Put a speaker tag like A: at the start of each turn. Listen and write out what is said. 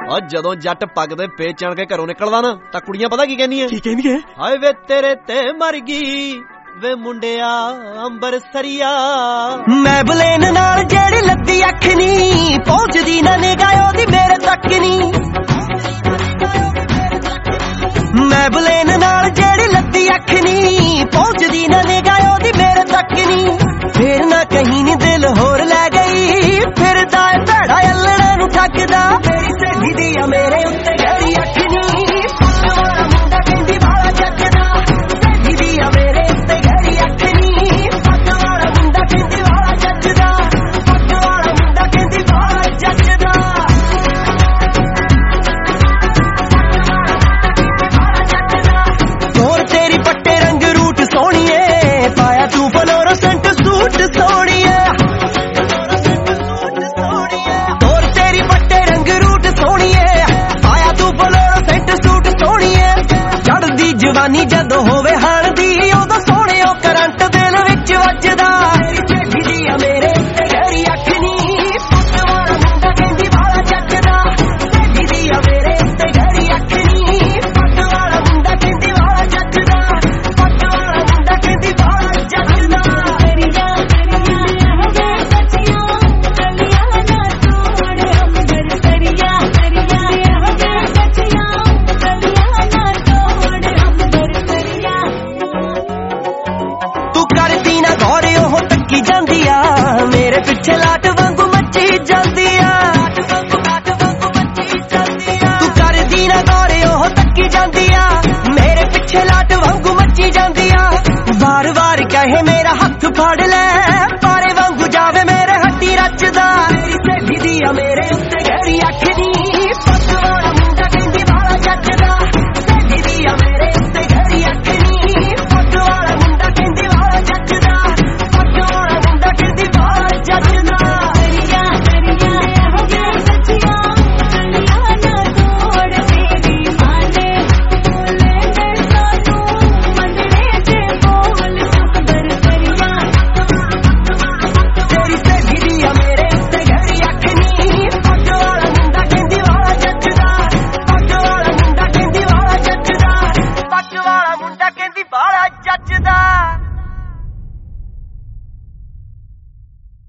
A: और जदों जट पग दे पेच चढ़ के घरों निकलदा ना तां कुड़ियां पता की कहंदियां हाय वे तेरे ते मर गई वे मुंडिया अंबर सरिया
B: मैबलेन नाल जेड़ी लद्दी अख नी पहुंचदी ना निगाह ओदी मेरे तक नी मैबलेन नाल जेड़ी लद्दी अख नी पहुंचदी ना निगाह ओदी मेरे तक नी फिर ना कहीं नी दिल होर लै गई फिर दाए भैड़ा अल्लड़ा नू ठगदा मेरी सहेली दी आ मेरे उत्ते गहरी अख नी पग वाला मुंडा कहंदी वाला जचदा सहेली दी आ मेरे उत्ते गहरी अख नी पग वाला मुंडा कहंदी वाला जचदा पग वाला मुंडा कहंदी वाला जचदा और तेरी पट्टे रंग रूट सोहणीए पाया तू फ्लोरोसेंट सूट सोहणीए और तेरी पट्टे रंग रूट सोहणीए पाया तू फ्लोरोसेंट सूट सोहणीए चढ़दी जवानी जदों होवे हाण दी उदों सोहणियो करंट दिल विच वजदा मेरी सहेली दी आ मेरे उत्ते गहरी अख नी पग वाला मुंडा कहंदी वाला जचदा सहेली दी आ मेरे उत्ते गहरी अख नी पग वाला मुंडा कहंदी वाला जचदा पग वाला मुंडा कहंदी वाला जचदा करिया वे बचिया गलियां ना तोड़ अंबर करिया वे बचिया गलियां ना तोड़ अंबर करिया तू करदी ना गौर ओह तक्की जांदी आ मेरे पिछे लाट वांगू मच्ची जांदी आ तू करदी ना गौर ओह तक्की जांदी आ मेरे पिछे लाट वांगू मच्ची जांदी आ वार वार कहे मेरा हथ फड़ ले पारे वांगू जावे मेरे हड्डी रचदा मेरी सहेली दी आ मेरे उत्ते गहरी अख नी